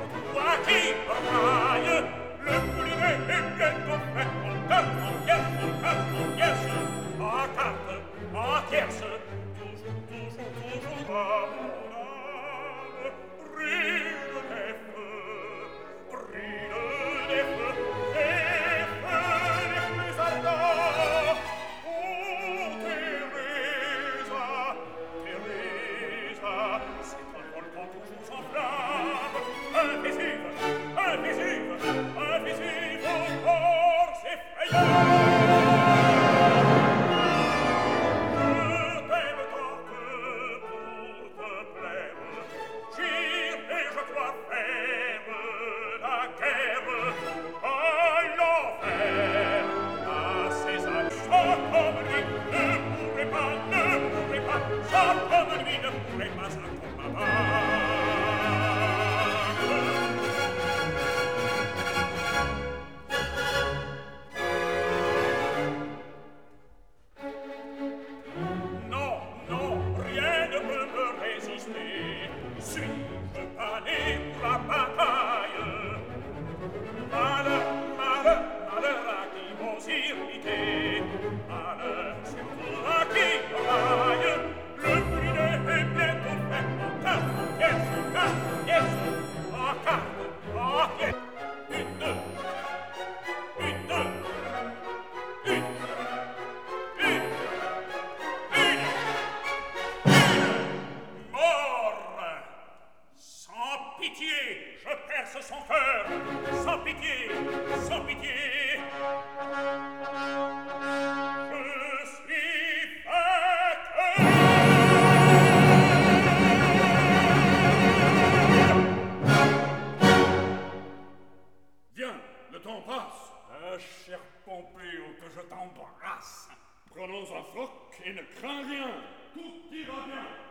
Toi qui brailles, le moulinet est bientôt fait. En pièce, en carte, en tierce. Toujours, à mon âme, brille des feux, des plus ardents. Oh, Teresa, c'est un volcan toujours en flamme, un Vésuve, encore s'effrayant. Je t'aime tant que pour te plaire, j'irai, je dois faire la guerre à l'enfer, à César. Sans comme lui ne pourrait pas, sans comme lui ne pourrait pas encore m'abattre. Non, rien ne peut me résister. Suis-je pas né pour la bataille? Malheur à qui m'ose irriter. Malheur surtout à qui raille. Le moulinet est bientôt fait. En carte, en pièce. Une, deux. Mort! Sans pitié, je perce son cœur. Sans pitié. Je suis faite. Viens, le temps passe. Cher Pompéo, que je t'embrasse. Prenons un froc et ne crains rien. Tout ira bien.